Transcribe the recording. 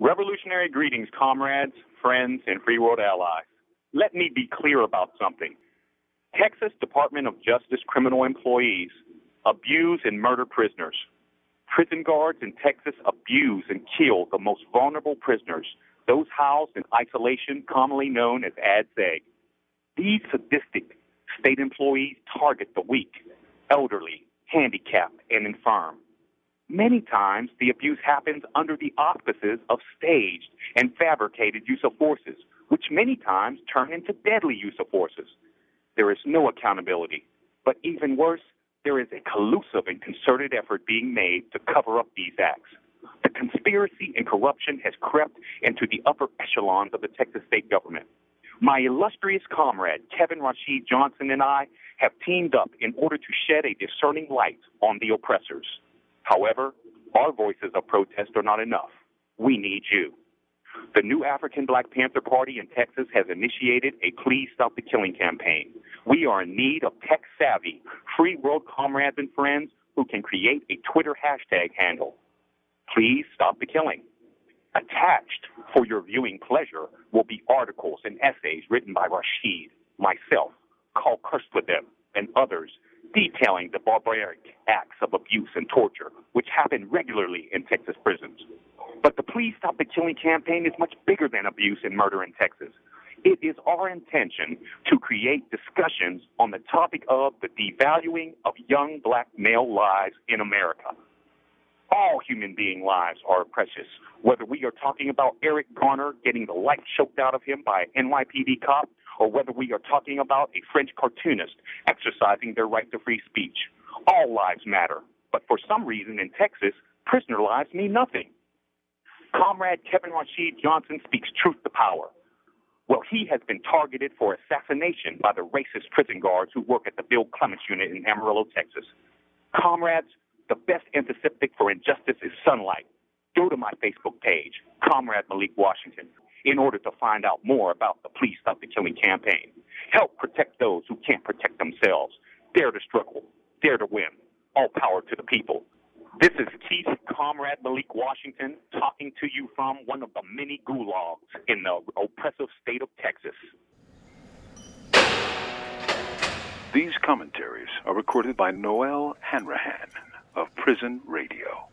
Revolutionary greetings, comrades, friends, and free world allies. Let me be clear about something. Texas Department of Justice criminal employees abuse and murder prisoners. Prison guards in Texas abuse and kill the most vulnerable prisoners, those housed in isolation, commonly known as ADSEG. These sadistic state employees target the weak, elderly, handicapped, and infirm. Many times, the abuse happens under the auspices of staged and fabricated use of forces, which many times turn into deadly use of forces. There is no accountability, but even worse, there is a collusive and concerted effort being made to cover up these acts. The conspiracy and corruption has crept into the upper echelons of the Texas state government. My illustrious comrade, Kevin Rashid Johnson, and I have teamed up in order to shed a discerning light on the oppressors. However, our voices of protest are not enough. We need you. The new African Black Panther Party in Texas has initiated a Please Stop the Killing campaign. We are in need of tech-savvy, free world comrades and friends who can create a Twitter hashtag handle. Please Stop the Killing. Attached for your viewing pleasure will be articles and essays written by Rashid, myself, Carl Kirstledem, and others detailing the barbaric acts of abuse and torture which happen regularly in Texas prisons. But the Please Stop the Killing campaign is much bigger than abuse and murder in Texas. It is our intention to create discussions on the topic of the devaluing of young black male lives in America. All human being lives are precious, whether we are talking about Eric Garner getting the life choked out of him by an NYPD cop, or whether we are talking about a French cartoonist exercising their right to free speech. All lives matter, but for some reason in Texas, prisoner lives mean nothing. Comrade Kevin Rashid Johnson speaks truth to power. Well, he has been targeted for assassination by the racist prison guards who work at the Bill Clements unit in Amarillo, Texas. Comrades, the best antiseptic for injustice is sunlight. Go to my Facebook page, Comrade Malik Washington, in order to find out more about the Please Stop the Killing campaign. Help protect those who can't protect themselves. Dare to struggle. Dare to win. All power to the people. This is Keith, Comrade Malik Washington, talking to you from one of the many gulags in the oppressive state of Texas. These commentaries are recorded by Noel Hanrahan of Prison Radio.